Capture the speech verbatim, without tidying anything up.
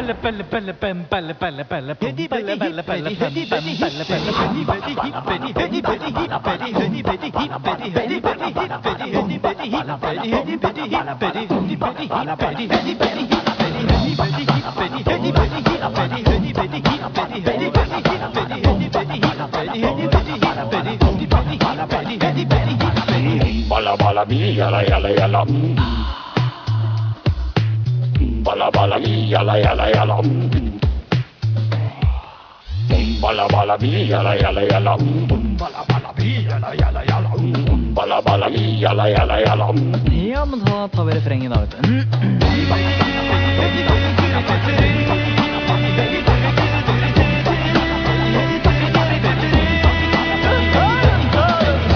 Belle, belle, belle, bem, belle, belle, belle, bom. Belle, belle, belle, bem, belle, belle, Bala bala bee, yalla yalla yalla. Bala bala bee, yalla yalla yalla. Bala bala bee, yalla yalla yalla. Bala bala bee, yalla yalla yalla. Bala bala bee, yalla yalla yalla. Ja, men da tar vi refrenget da, vet du.